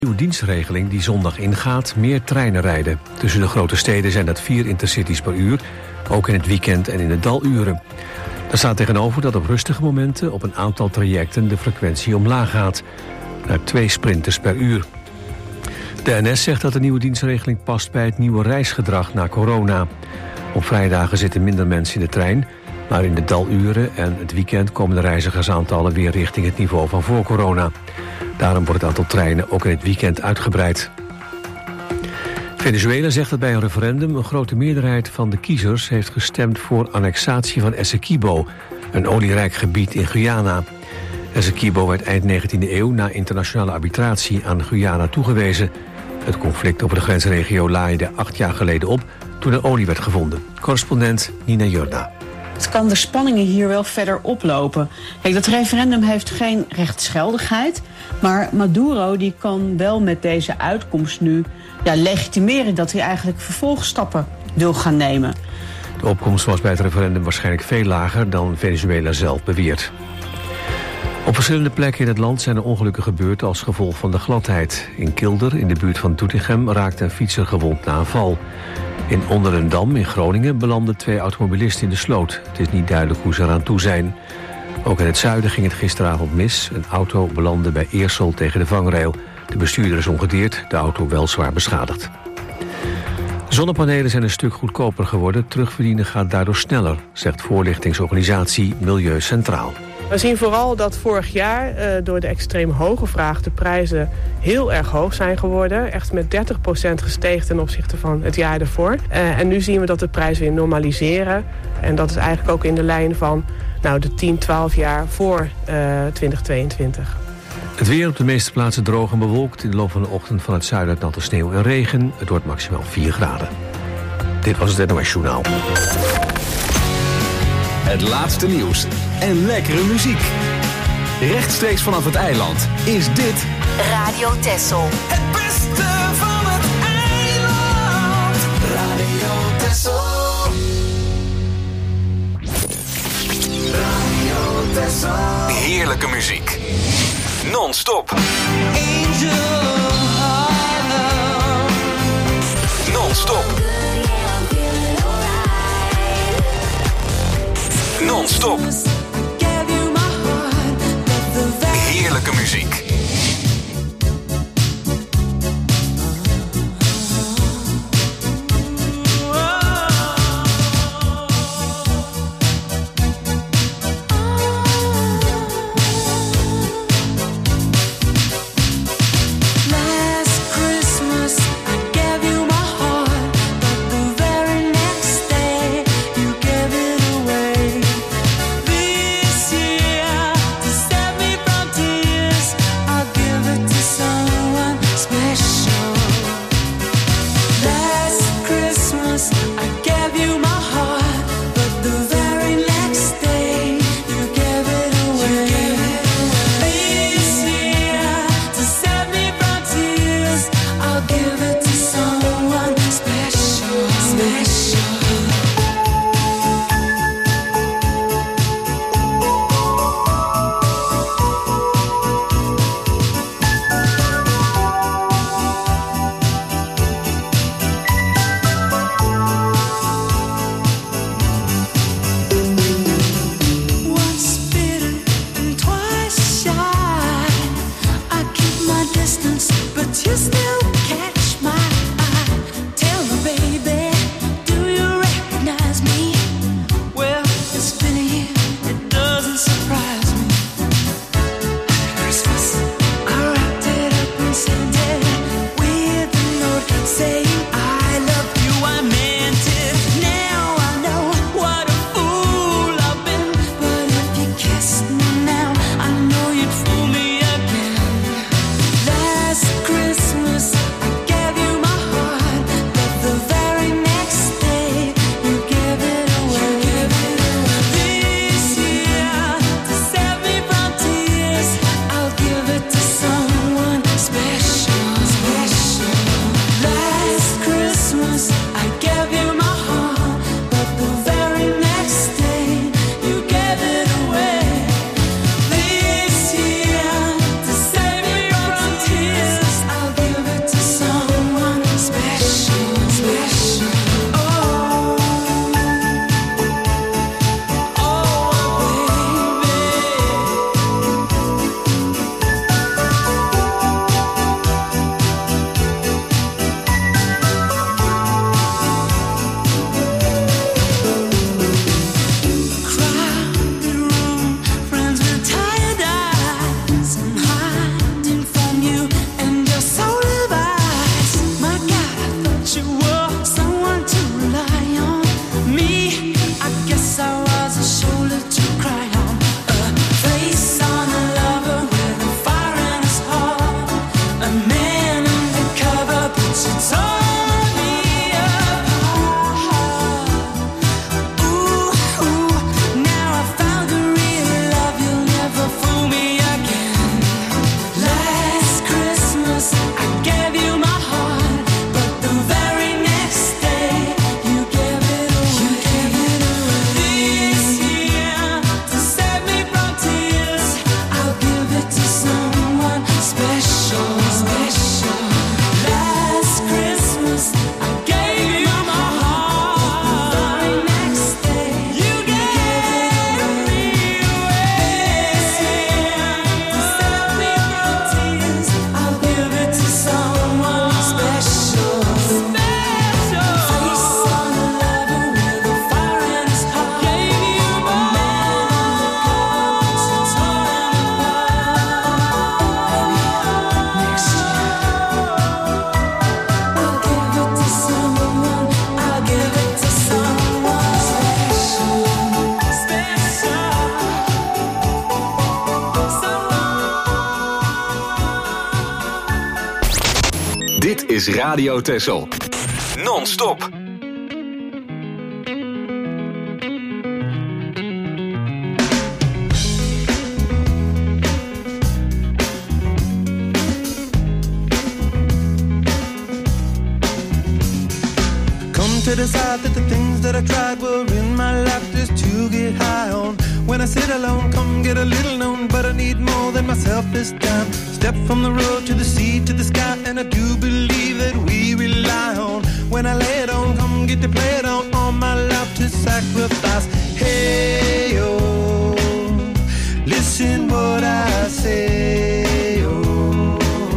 Nieuwe dienstregeling die zondag ingaat, meer treinen rijden. Tussen de grote steden zijn dat 4 intercities per uur, ook in het weekend en in de daluren. Daar staat tegenover dat op rustige momenten op een aantal trajecten de frequentie omlaag gaat, naar 2 sprinters per uur. De NS zegt dat de nieuwe dienstregeling past bij het nieuwe reisgedrag na corona. Op vrijdagen zitten minder mensen in de trein, maar in de daluren en het weekend komen de reizigersaantallen weer richting het niveau van voor corona. Daarom wordt het aantal treinen ook in het weekend uitgebreid. Venezuela zegt dat bij een referendum een grote meerderheid van de kiezers heeft gestemd voor annexatie van Essequibo, een olierijk gebied in Guyana. Essequibo werd eind 19e eeuw na internationale arbitratie aan Guyana toegewezen. Het conflict over de grensregio laaide 8 jaar geleden op toen er olie werd gevonden. Correspondent Nina Jorda. Het kan de spanningen hier wel verder oplopen. Kijk, dat referendum heeft geen rechtsgeldigheid, maar Maduro die kan wel met deze uitkomst nu legitimeren dat hij eigenlijk vervolgstappen wil gaan nemen. De opkomst was bij het referendum waarschijnlijk veel lager dan Venezuela zelf beweert. Op verschillende plekken in het land zijn er ongelukken gebeurd als gevolg van de gladheid. In Kilder, in de buurt van Doetinchem, raakte een fietser gewond na een val. In Onderendam in Groningen belanden 2 automobilisten in de sloot. Het is niet duidelijk hoe ze eraan toe zijn. Ook in het zuiden ging het gisteravond mis. Een auto belandde bij Eersel tegen de vangrail. De bestuurder is ongedeerd, de auto wel zwaar beschadigd. Zonnepanelen zijn een stuk goedkoper geworden. Terugverdienen gaat daardoor sneller, zegt voorlichtingsorganisatie Milieu Centraal. We zien vooral dat vorig jaar door de extreem hoge vraag de prijzen heel erg hoog zijn geworden. Echt met 30% gestegen ten opzichte van het jaar ervoor. En nu zien we dat de prijzen weer normaliseren. En dat is eigenlijk ook in de lijn van de 10, 12 jaar voor 2022. Het weer op de meeste plaatsen droog en bewolkt. In de loop van de ochtend van het zuiden uit natte sneeuw en regen. Het wordt maximaal 4 graden. Dit was het NOS Journaal. Het laatste nieuws en lekkere muziek. Rechtstreeks vanaf het eiland is dit Radio Texel. Het beste van het eiland. Radio Texel. Radio Texel. heerlijke muziek. Non-stop. Non-stop. Non-stop. Heerlijke muziek. Dit is Radio Texel. Non-stop. To decide that the things that I tried were in my life just to get high on. When I sit alone, come get a little known, but I need more than myself this time. Step from the road to the sea to the sky, and I do believe that we rely on. When I lay it on, come get to play it on, all my life to sacrifice. Hey, oh, listen what I say, oh,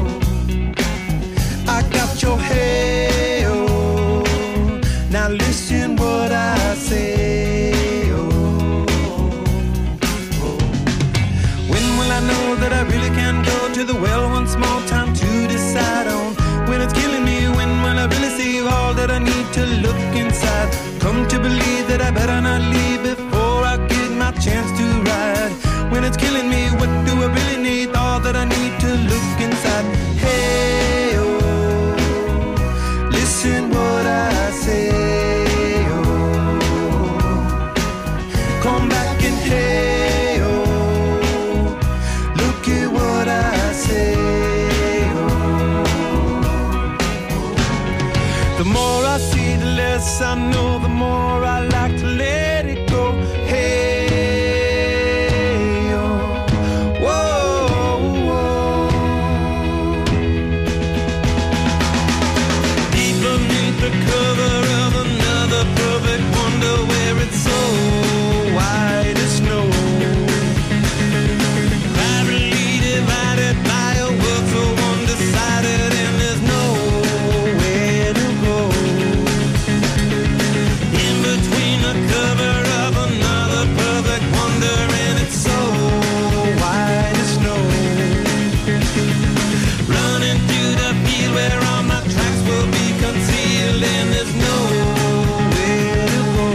I got your hey. Now listen what I say, oh, oh. When will I know that I really can go to the well once more? Time to decide on when it's killing me. When will I really see all that I need to look inside? Come to believe that I better not leave before I get my chance to ride. When it's killing me, what do I really need? All that I need to look inside. Hey, oh, listen what I say. Come back and hey, oh, look at what I say, oh. The more I see, the less I know, the more I like to let it go. Hey, oh, whoa, whoa. Deep beneath the cover of another perfect wonder where it's so white as snow, privately divided by a world so undecided, and there's nowhere to go. In between the cover of another perfect wonder, and it's so white as snow. Running through the field where all my tracks will be concealed, and there's nowhere to go.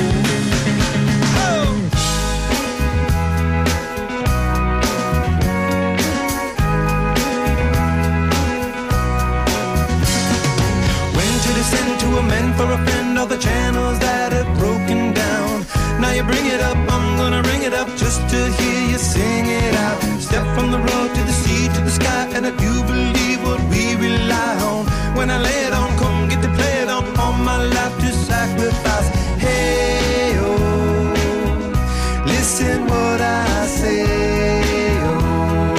To amend for a friend all the channels that have broken down. Now you bring it up, I'm gonna ring it up just to hear you sing it out. Step from the road to the sea to the sky, and I do believe what we rely on. When I lay it on, come get to play it on, all my life to sacrifice. Hey, oh, listen what I say, oh,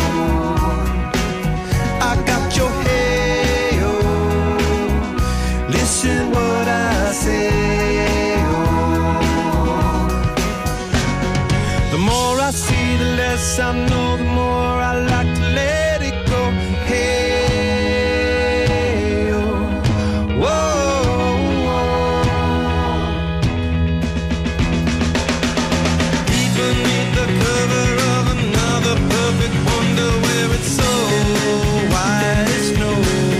I got your hey, oh, listen what I say, oh. The more I see, the less I know, the more I like to let it go. Hey, oh, whoa, whoa. Deep beneath the cover of another perfect wonder where it's so white as snow,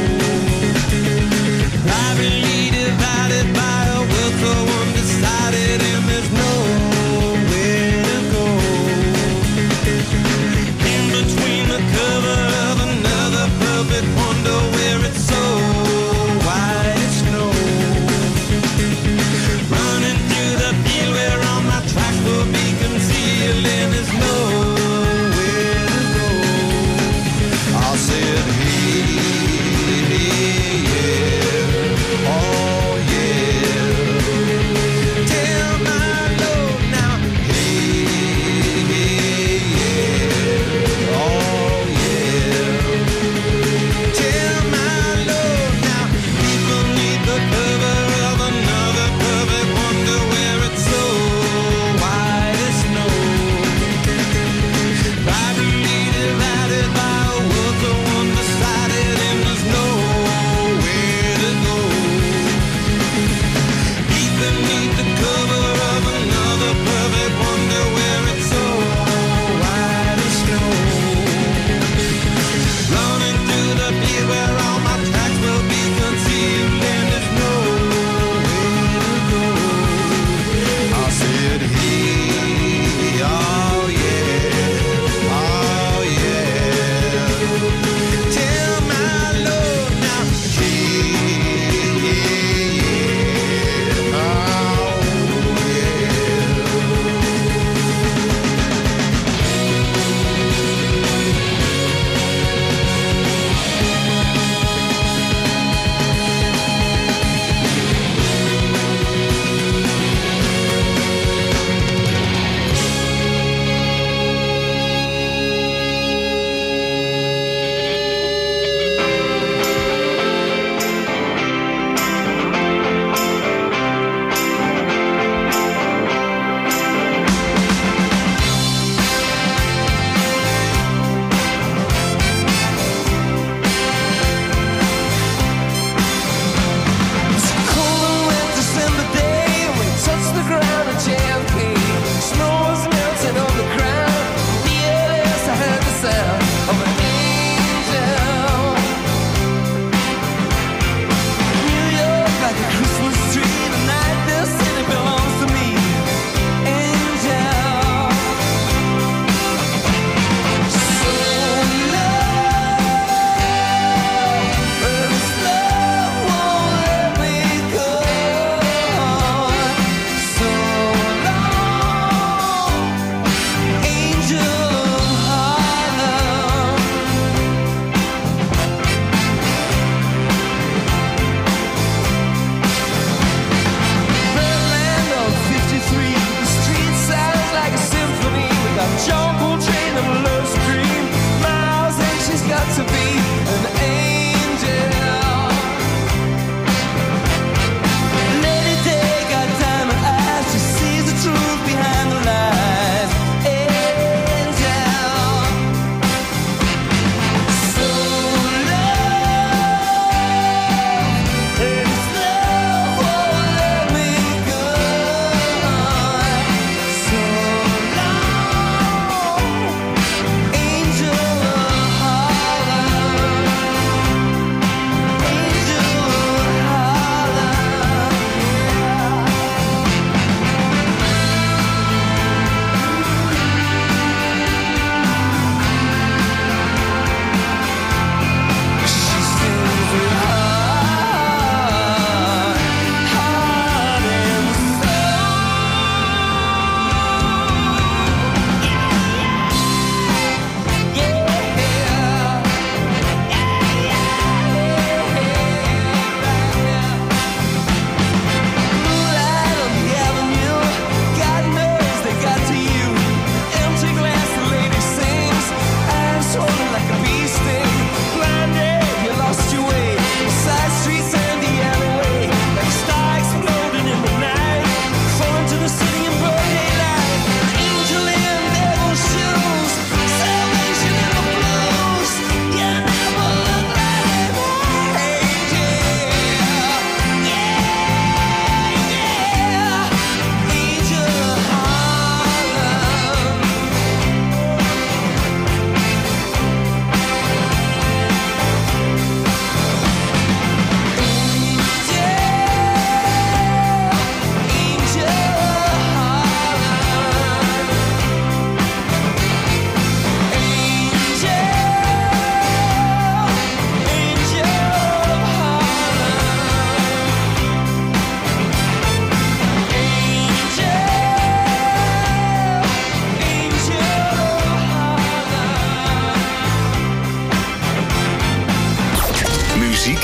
privately divided by a world so undecided, and there's nowhere to go.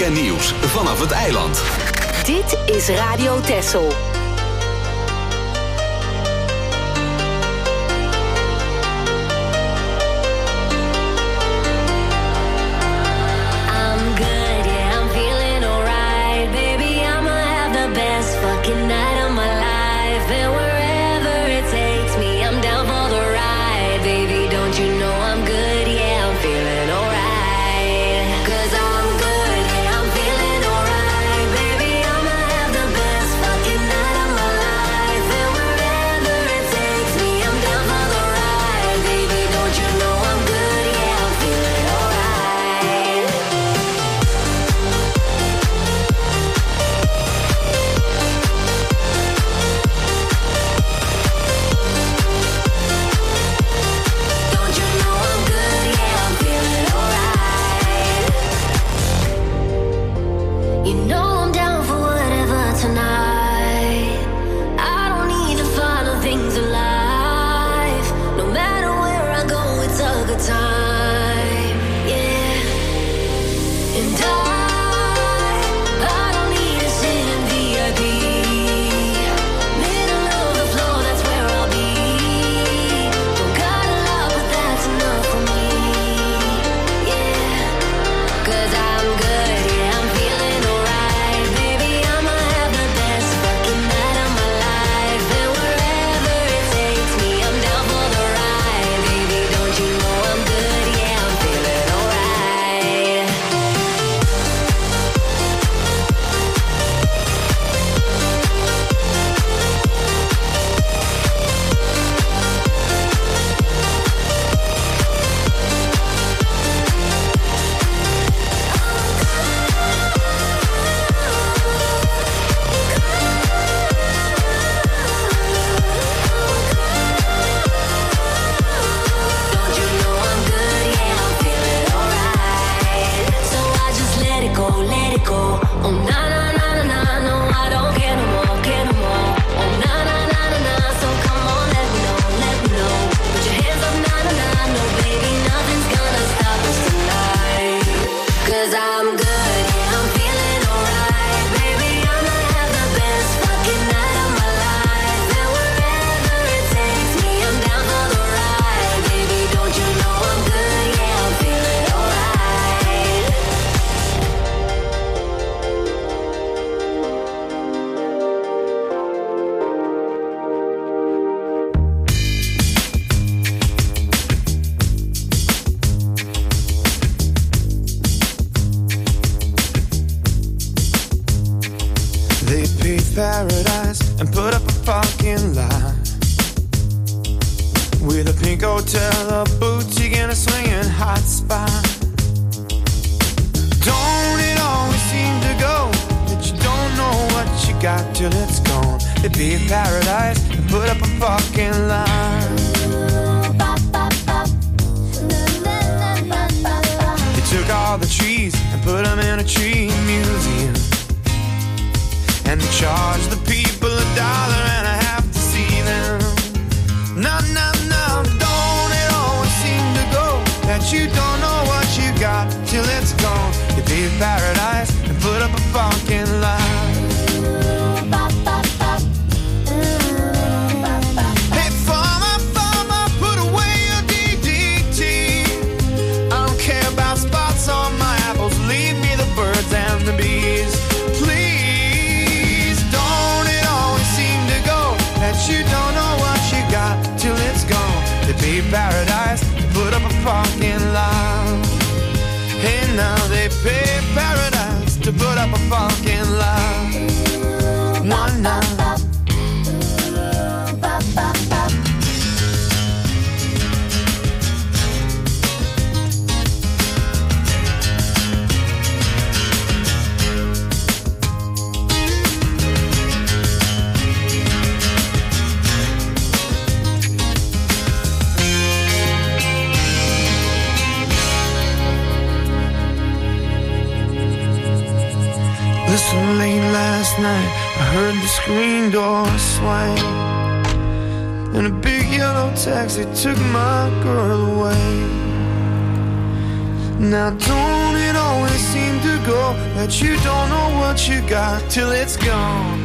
en nieuws vanaf het eiland. Dit is Radio Texel. Paradise and put up a parking lot with a pink hotel, a boutique, and a swinging hot spot. Don't it always seem to go that you don't know what you got till it's gone? They paved paradise and put up a parking lot. They took all the trees and put them in a tree museum. And they charge the people $1.50 to see them. No, no, no, don't it always seem to go that you don't know what you got till it's gone? You pay paradise and put up a parking lot. Hey, farmer, put away your DDT. I don't care about spots on my apples. Leave me the birds and the bees. You don't know what you got till it's gone. They pay paradise to put up a parking lot. Hey, now they pay paradise to put up a parking lot. One night. Listen, late last night I heard the screen door swing, and a big yellow taxi took my girl away. Now don't it always seem to go that you don't know what you got till it's gone.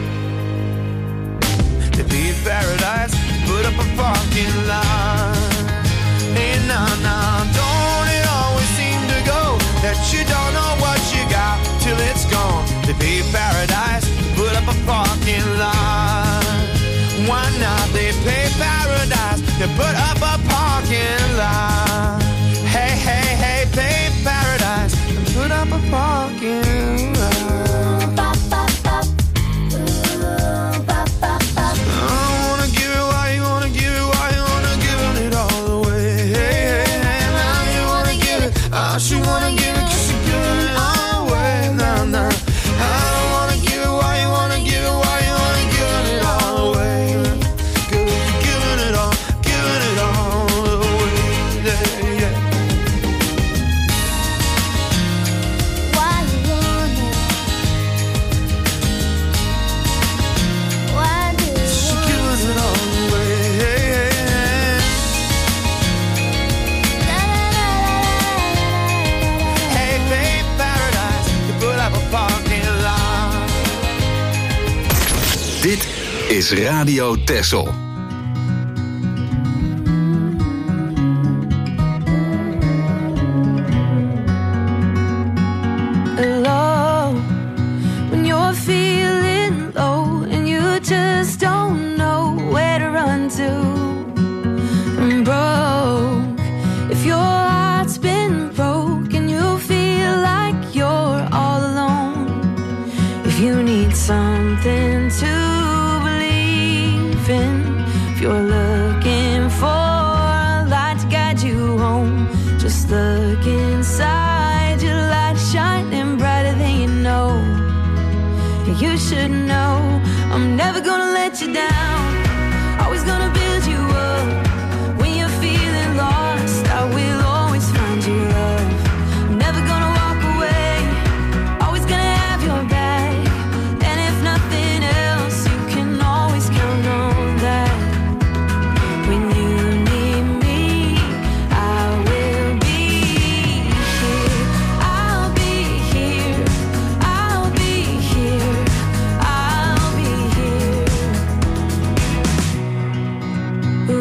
To be paradise, put up a parking lot. Hey, nah, don't it always seem to go that you don't know what you got till it's gone. To be paradise, put up a parking lot. Why not? They pay paradise to put up a parking lot. Hey, hey, hey, pay paradise and put up a parking lot. She wanna give it 'cause she give it all away. Nah, nah. I don't wanna give it. Why you wanna give it? Why you wanna give it all away? Giving it all away. Yeah, yeah. Why you wanna? Why do you She giving it all away. Dit is Radio Texel. Low, when you're feeling low and you just don't know where to run to. And broke, if your heart's been broke and you feel like you're all alone. If you need something to believe in, if you're looking for a light to guide you home, just look inside, your light shining brighter than you know. You should know I'm never gonna let you down, always gonna build you up. When you're feeling lost, I will always find you, love. I'm never gonna walk away, always gonna have your back. And if nothing else, you can always count on that. When you need me, I will be here. I'll be here. I'll be here. I'll be here. Ooh,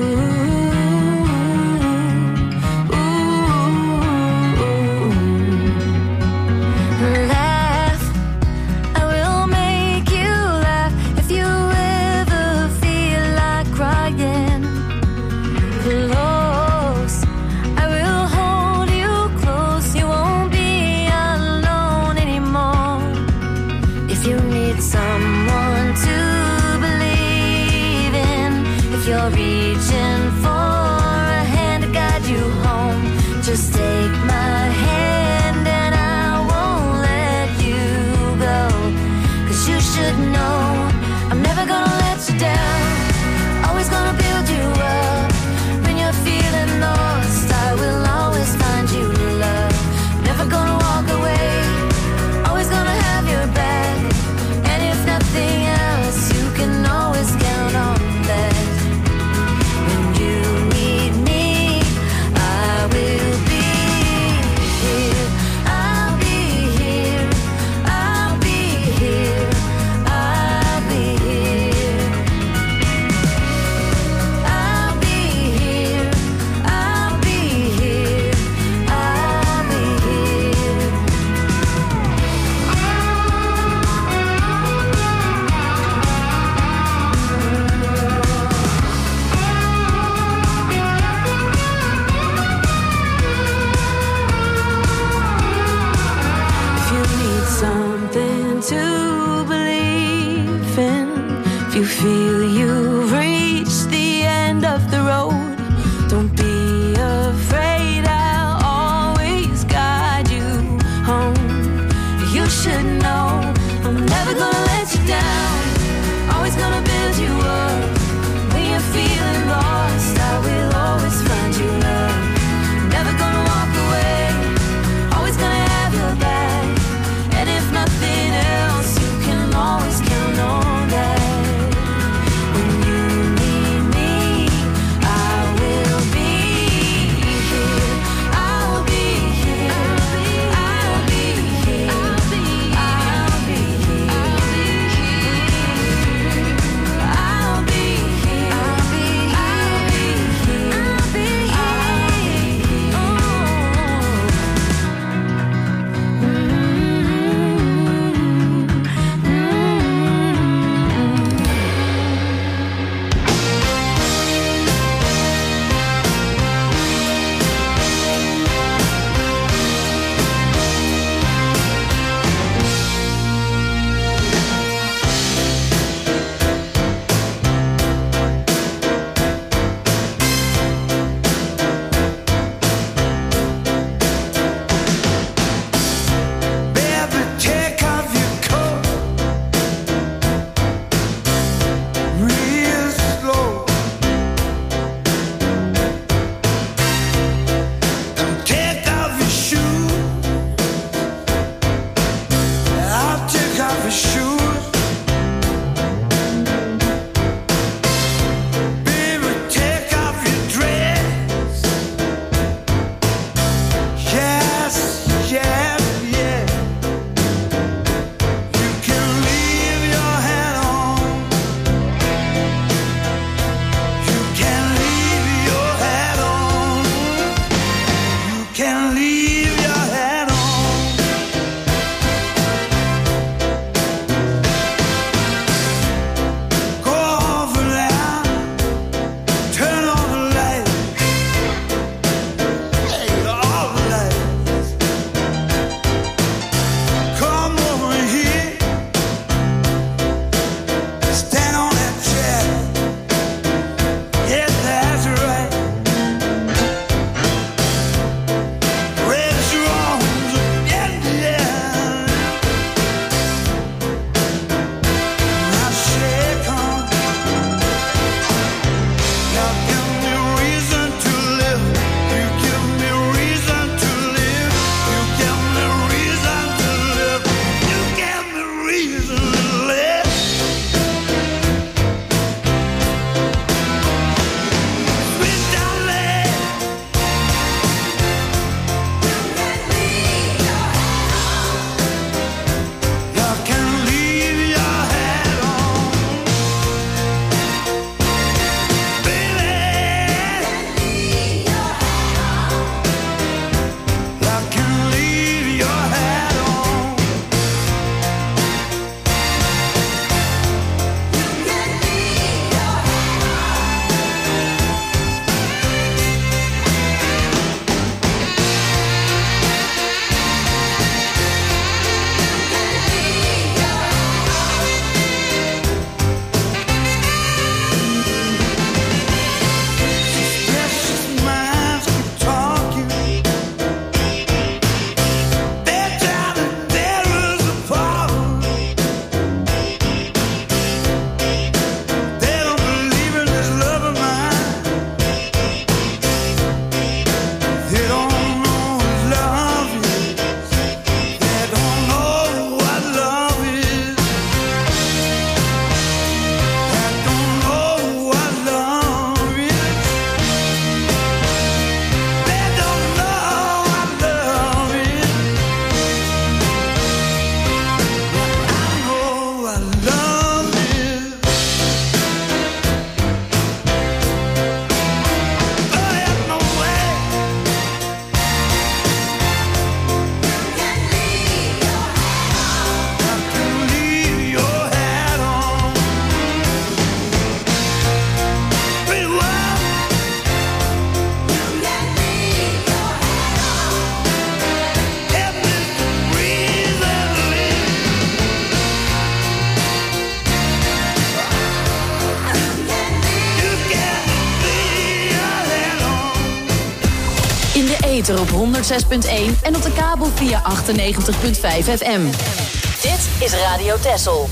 ooh. Laugh, I will make you laugh. If you ever feel like crying, close, I will hold you close. You won't be alone anymore. If you need someone to believe in, if you're reaching for a hand to guide you home, just take my hand and I won't let you go. 'Cause you should know I'm never gonna let you down, always gonna build you up. When you're feeling lost, I will always find you, love. Never gonna walk away, always gonna have your back. And if nothing else, you can always count on that. When you need me, I will be here. I'll be here. I'll be here. I'll be here. I'll be here. I'll be here. I'll be here. If you need something to believe in, if you feel you've reached the end of the road, don't be afraid, I'll always guide you home. You should know I'm never gonna let you down, always gonna build you up. When you're feeling lost, I will always find you, love. Never gonna walk away, always gonna have your back. And if nothing else, you can always count on that. When you need me, I will be here. I'll be here. I'll be ether op 106.1 en op de kabel via 98.5 FM. Dit is Radio Texel.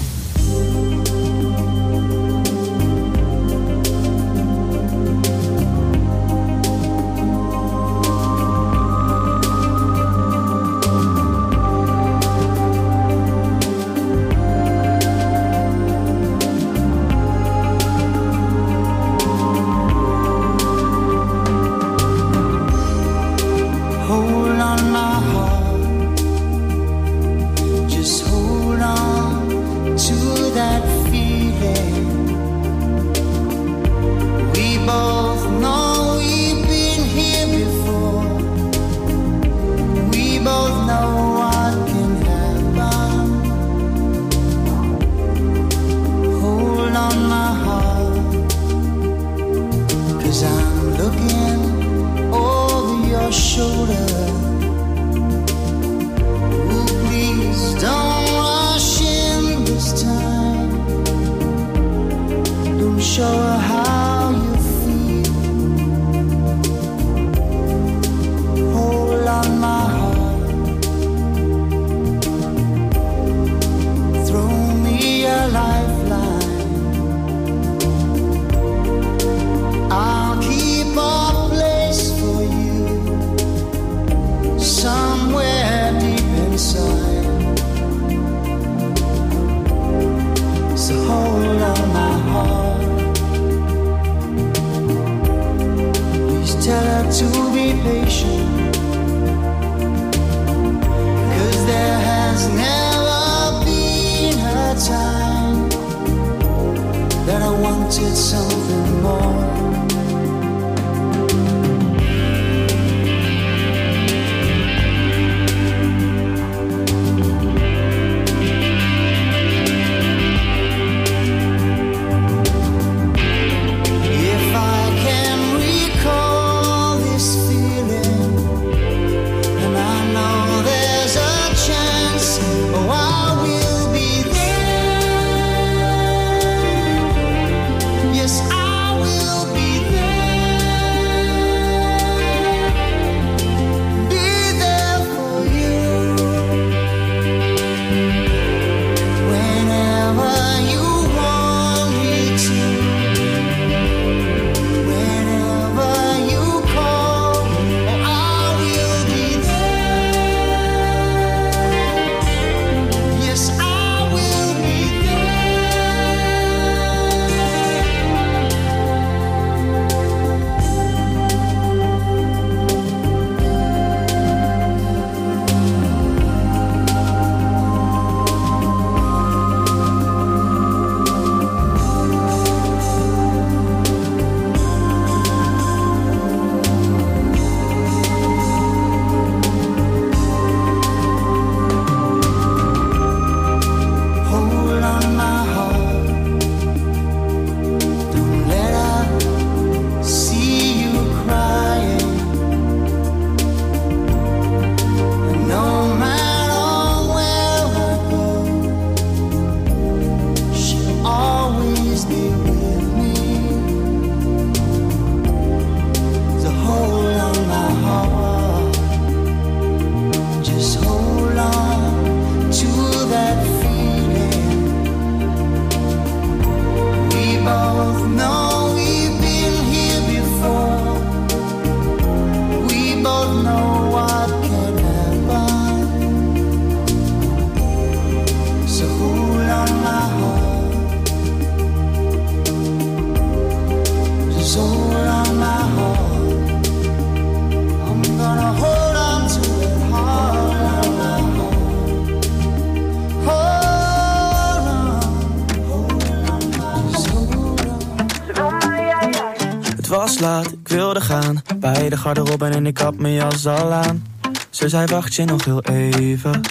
was laat, ik wilde gaan bij de garderobe en ik had mijn jas al aan. Ze zei wacht je nog heel even.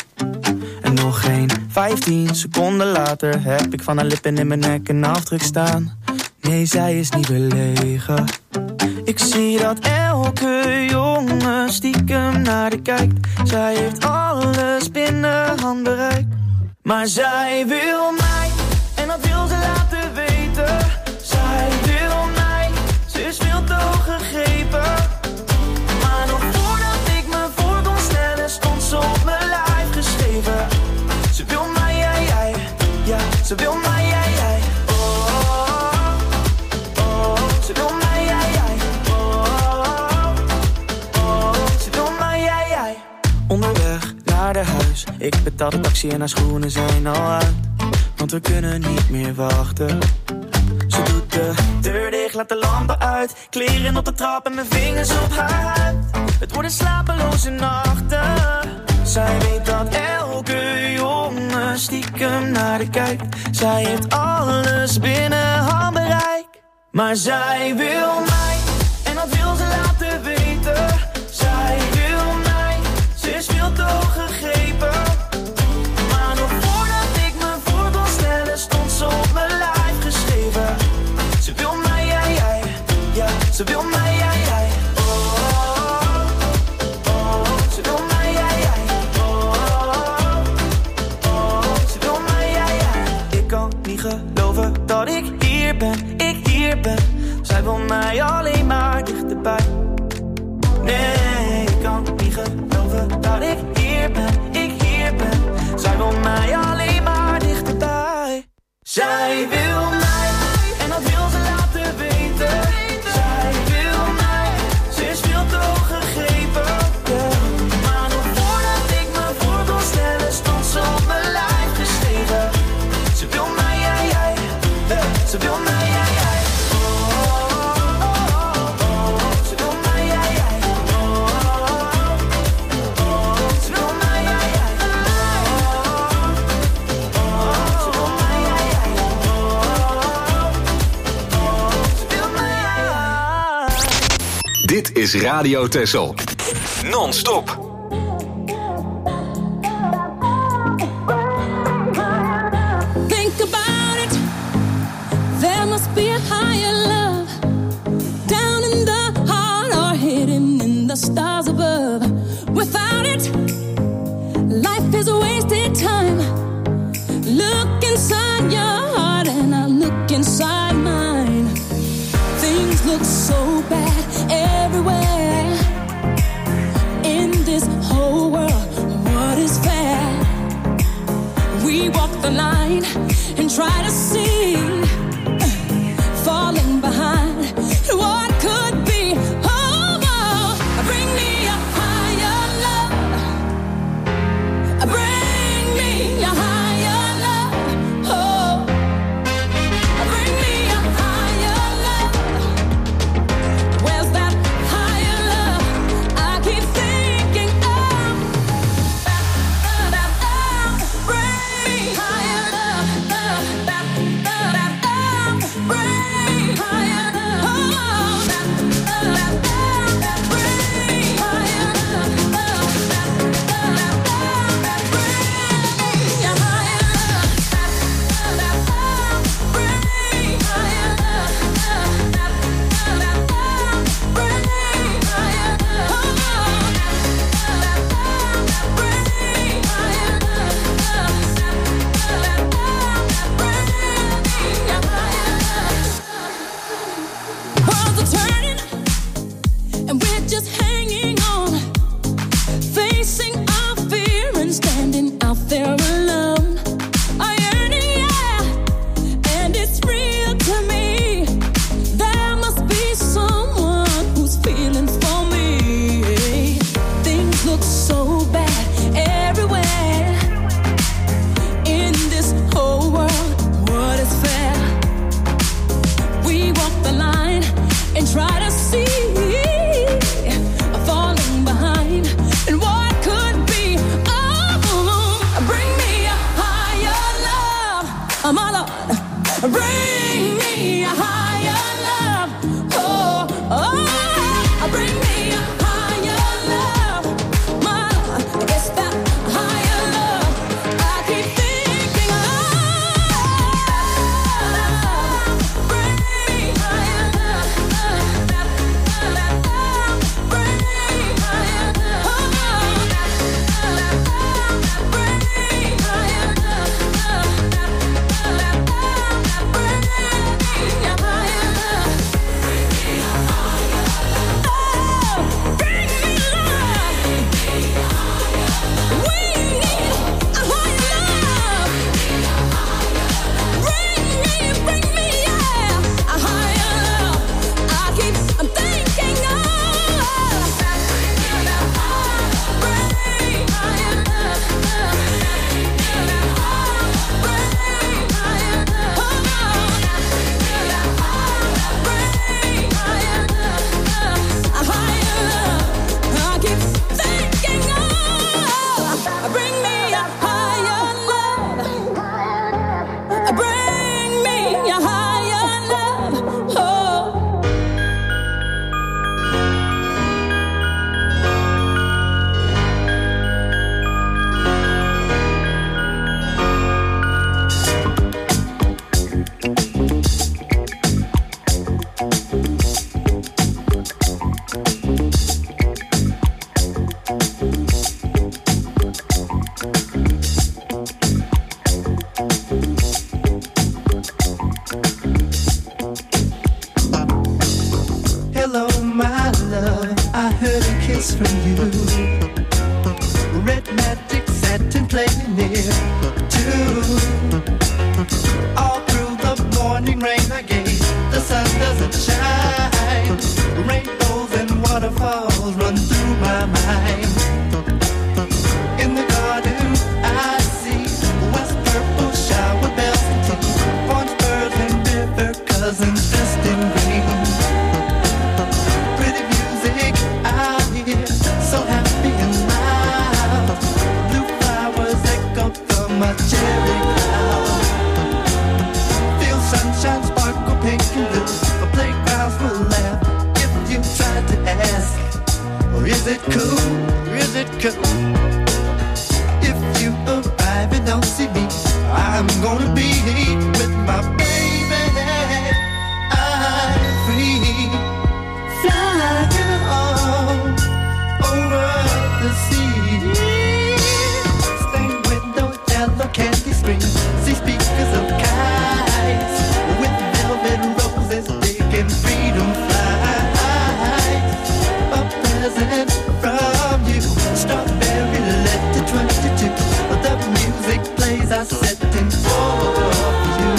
En nog geen 15 seconden later heb ik van haar lippen in mijn nek een afdruk staan. Nee, zij is niet belegen. Ik zie dat elke jongen stiekem naar de kijkt. Zij heeft alles binnen handbereik. Maar zij wil mij, en dat wil ze laten weten. Zij wil mij, ze is veel te hoog gegrepen. Maar nog voordat Ze wil mij, jij, jij. Ze wil mij, jij, jij. Ze wil mij, jij, jij. Onderweg naar de huis. Ik betaal de taxi en haar schoenen zijn al uit. Want we kunnen niet meer wachten. Ze doet de deur dicht, laat de lampen uit. Kleren op de trap en mijn vingers op haar huid. Het worden slapeloze nachten. Zij weet dat elke jongen stiekem naar haar kijkt. Zij heeft alles binnen handbereik. Maar zij wil mij, en dat wil ze laten weten. Zij wil mij, ze is veel te hoog gegrepen. Maar nog voordat ik me voor kon stellen, stond ze op mijn lijf geschreven. Ze wil mij, jij, jij. Ja, ze wil mij, jij, jij. Ze wil mij, jij, jij. Ze wil mij, jij, jij. Ik kan niet geloven dat ik hier ben, ik hier ben. Zij wil mij alleen maar dichterbij. Nee, ik kan niet geloven dat ik hier ben, ik hier ben. Zij wil mij alleen maar dichterbij. Zij wil mij, en dat wil ze laten weten. Zij wil mij, ze is veel te hoog gegrepen. Yeah. Maar nog voordat ik me voor kon stellen, stond ze op mijn lijf geschreven. Ze wil mij, jij, jij. Ze wil mij, jij, jij. Ze wil mij, jij, jij. Ze wil mij, jij, jij. Ze wil mij, jij, jij. Ze wil mij, jij. Dit is Radio Texel. Non-stop. Think about it. There must be a higher love down in the heart or hidden in the stars above. Without it, life is a wasted time. Look inside your heart and I look inside mine. Things look so bad everywhere. In this whole world, what is fair? We walk the line and try to see, falling behind what could be. Oh, oh, bring me a higher love. Bring me a higher love. Oh, bring me a higher love. Where's that higher love? I keep thinking of. Bring me higher love. Is it cool? Is it cool? If you arrive and don't see me, I'm gonna be with my baby. I'm free, flying all over the sea. Stay with those yellow candy strings, see speakers of kites with velvet roses, taking freedom flights. A present from you, strawberry letter 22. The music plays are setting for you.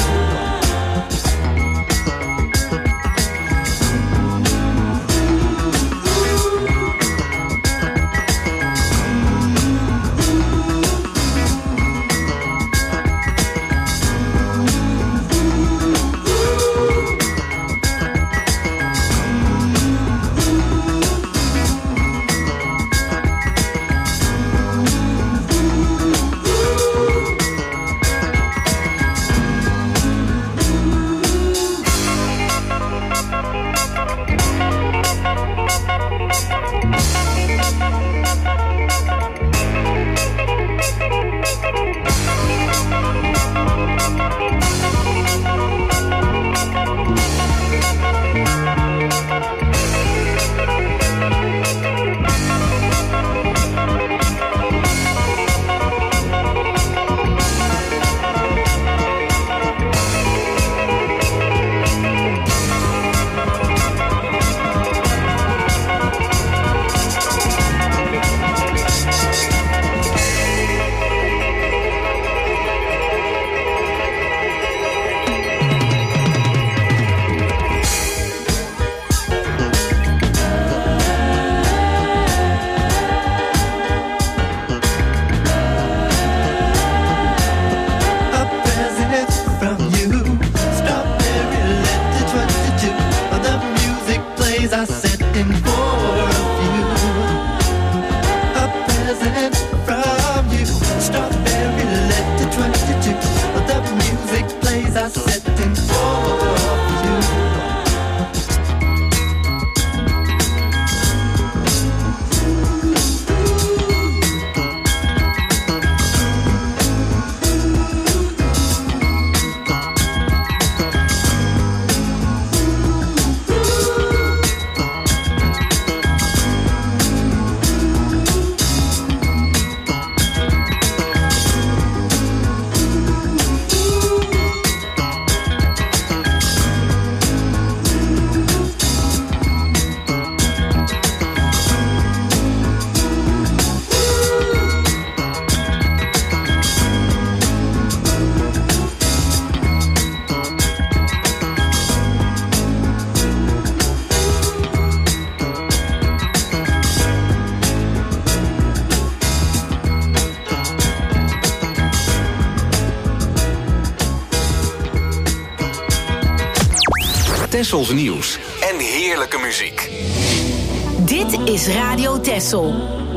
Tessels nieuws en heerlijke muziek. Dit is Radio Tessel.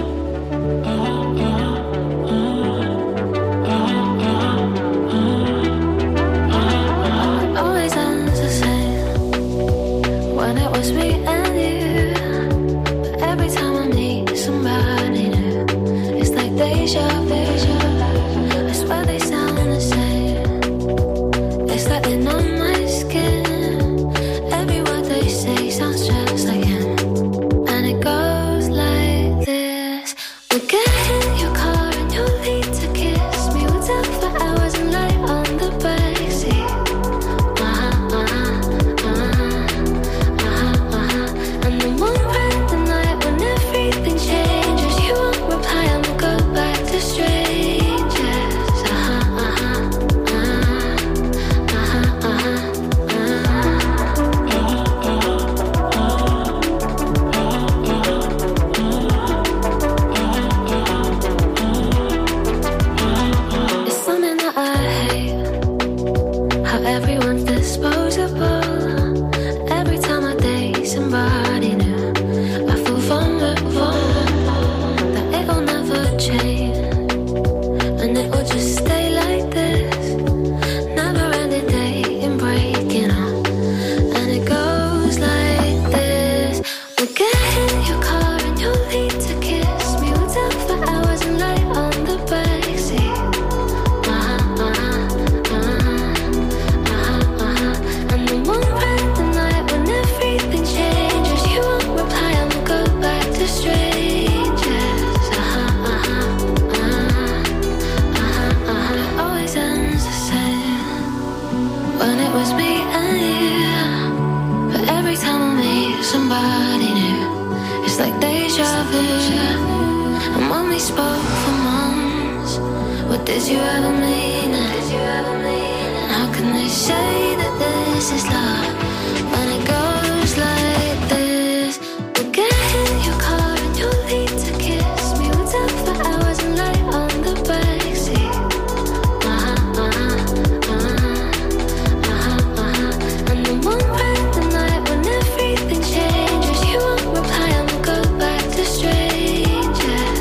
Always ends the same when it was me and you. But every time I meet somebody new, it's like deja vu. I swear they sound the same. It's like they know my skin. Every word they say sounds just like him. And it goes like this. already knew. It's like deja vu. And when we spoke for months, what did you ever mean? And how can they say that this is love when it goes like this? We'll get in your car and you'll leave to kiss me. We'll talk for hours and lie on the backseat. And then one break the night when everything changes. You won't reply and we'll go back to strangers.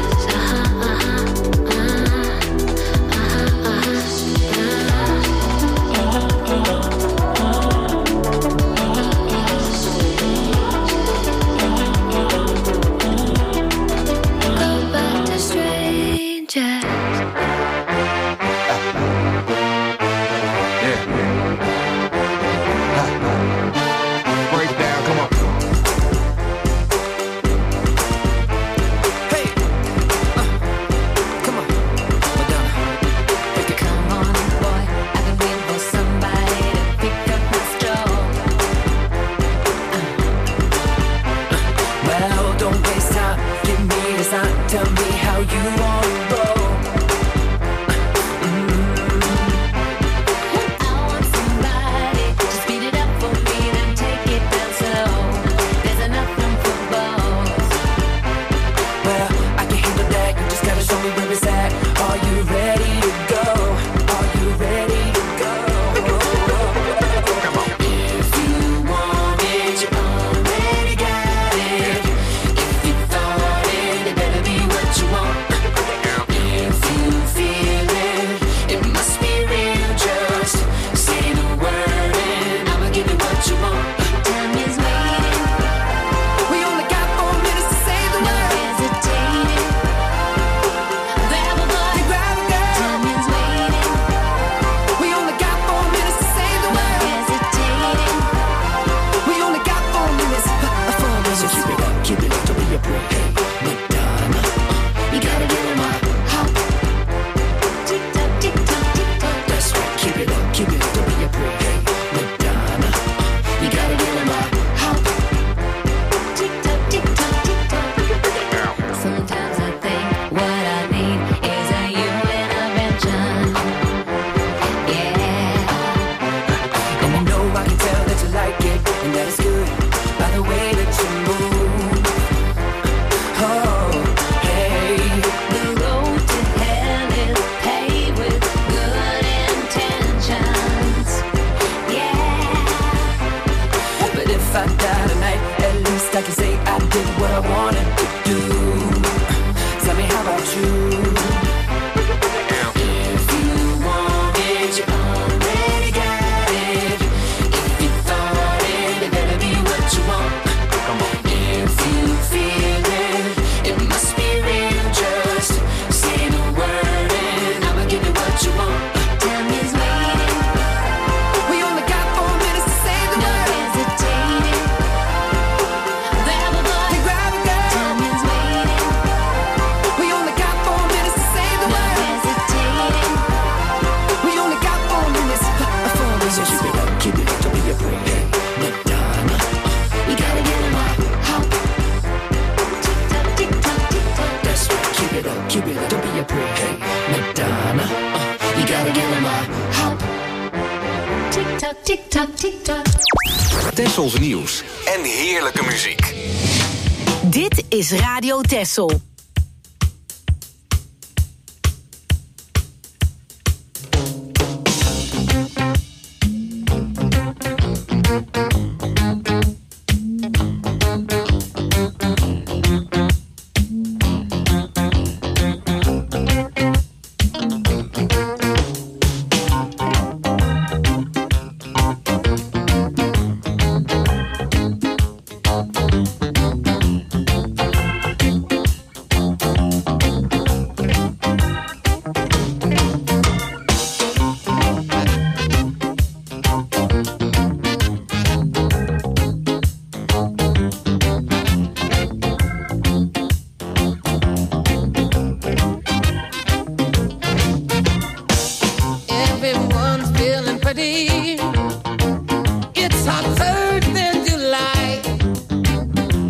Tell me how you want to roll. I want somebody to speed it up for me, then take it down slow. There's enough room for both. Well, I can handle that. You just gotta show me where it's at. Are you ready to go? Are you ready to go? If you want it, you already got it. If you thought it, it better be what you want. If you feel it, it must be real. Just say the word and I'ma give you what you want. Time is waiting. We only got 4 minutes to say the No word. hesitating. Grab a boy. Grab a girl. Time is waiting. We only got 4 minutes to say the No word. hesitating. We only got 4 minutes. 4 minutes. So keep it up, don't be afraid. Hey, Madonna, you gotta get on my hop. Tick tock, tick tock, tick tock. That's right, keep it up, don't be afraid. Hey, Madonna, you gotta get on my hop. Tick tock, tick tock, tick tock. Sometimes I think what I need is a human intervention. Yeah. And you know I can tell that you like it, and that is good by the way that you move. Oh, hey. The road to hell is paved with good intentions. Yeah. But if I die tonight, at least I can say I did what I wanted to do. Tell me, how about you? If you want it, you already got it. If you thought it, it better be what you want. If you feel it, it must be real. Just say the word and I'ma give you what you want. Time is waiting. We only got 4 minutes to say the No word. hesitating. Grab a boy. Grab a girl. Time is waiting. We only got 4 minutes to say the No word. hesitating. We only got 4 minutes. 4 minutes. So keep it up, don't be afraid. Hey, Madonna, you gotta get in my hop. Tick tock, tick tock, tick tock. That's right, keep it up, don't be afraid. Hey, Madonna, you gotta get in my hop. Tick tock, tick tock, tick tock. Tessels nieuws en heerlijke muziek. Dit is Radio Tessel. It's our 3rd of July.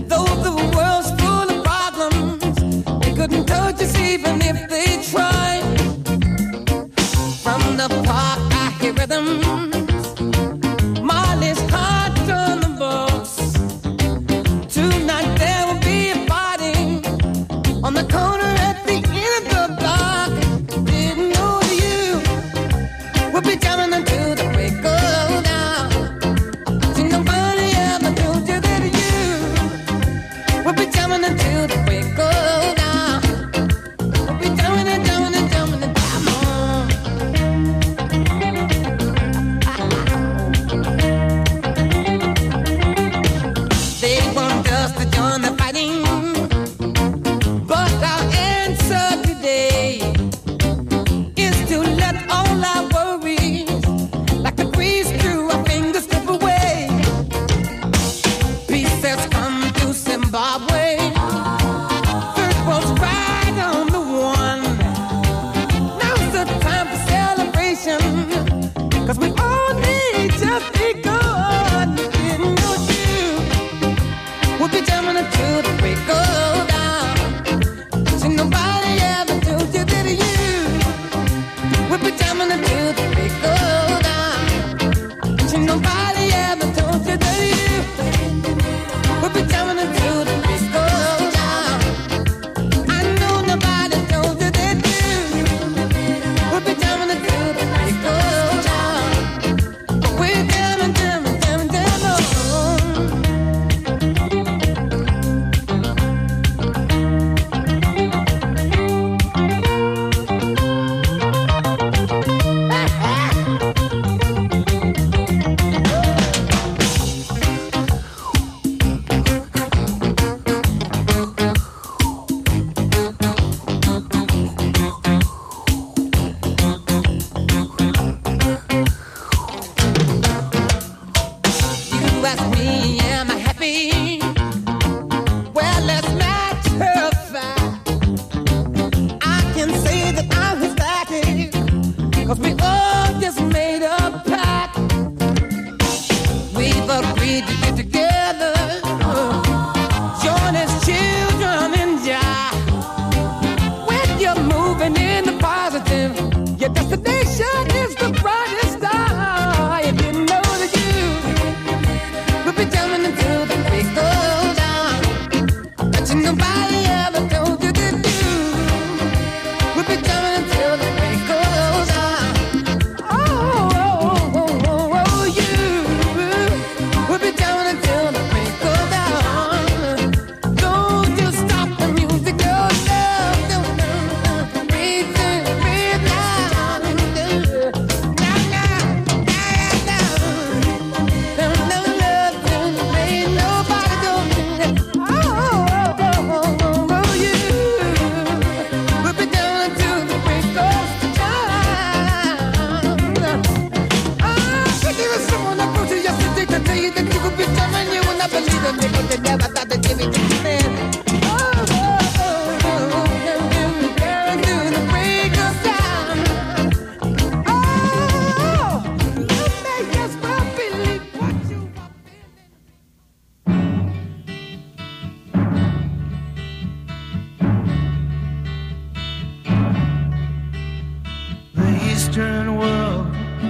Eastern world,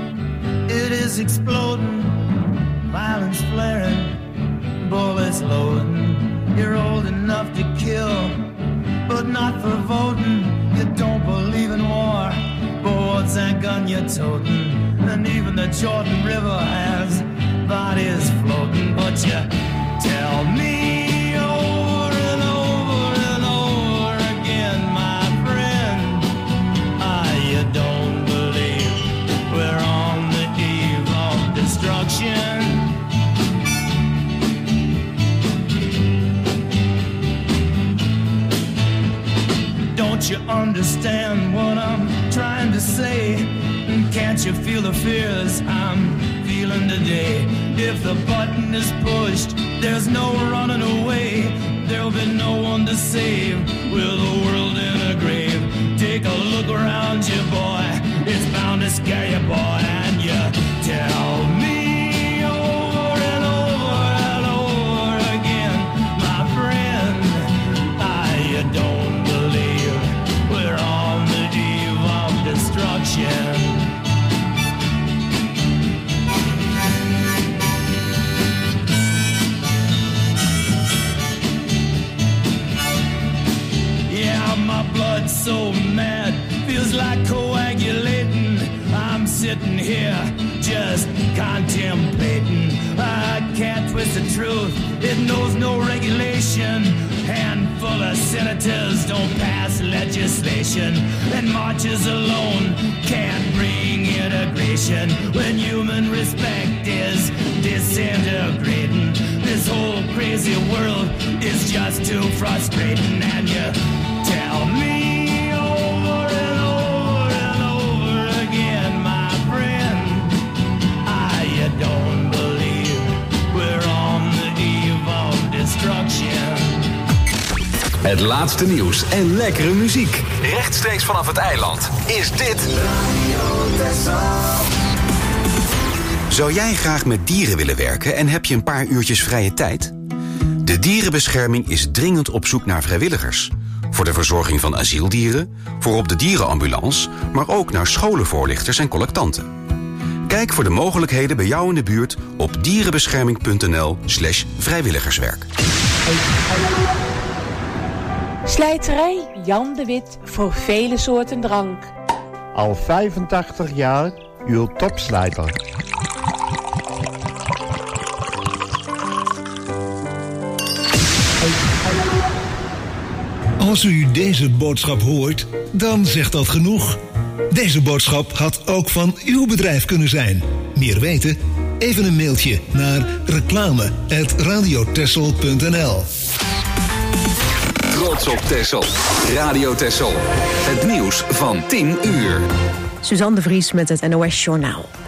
it is exploding, violence flaring, bullets loading. You're old enough to kill, but not for voting. You don't believe in war, but what's that gun you're toting? And even the Jordan River has bodies floating. But you tell me over and over and over again, my friend, you don't believe we're on the eve of destruction. Don't you understand what I'm trying to say? Can't you feel the fears I'm feeling today? If the button is pushed, there's no running away. There'll be no one to save with the world in a grave. Take a look around you, boy. It's bound to scare you, boy. And you tell me over and over and over again, my friend, you don't believe we're on the eve of destruction. sitting here just contemplating. I can't twist the truth, it knows no regulation. Handful of senators don't pass legislation, and marches alone can't bring integration. When human respect is disintegrating, this whole crazy world is just too frustrating. And you tell me over and over and over again, my friend, you don't believe we're on the eve of destruction. Het laatste nieuws en lekkere muziek. Rechtstreeks vanaf het eiland is dit Radio Texel. Zou jij graag met dieren willen werken en heb je een paar uurtjes vrije tijd? De dierenbescherming is dringend op zoek naar vrijwilligers. Voor de verzorging van asieldieren, voor op de dierenambulance, maar ook naar scholenvoorlichters en collectanten. Kijk voor de mogelijkheden bij jou in de buurt op dierenbescherming.nl/vrijwilligerswerk. Slijterij Jan de Wit voor vele soorten drank. Al 85 jaar uw topslijter. Als u deze boodschap hoort, dan zegt dat genoeg. Deze boodschap had ook van uw bedrijf kunnen zijn. Meer weten? Even een mailtje naar reclame@radiotexel.nl. Trots op Texel. Radio Texel. Het nieuws van 10 uur. Suzanne de Vries met het NOS Journaal.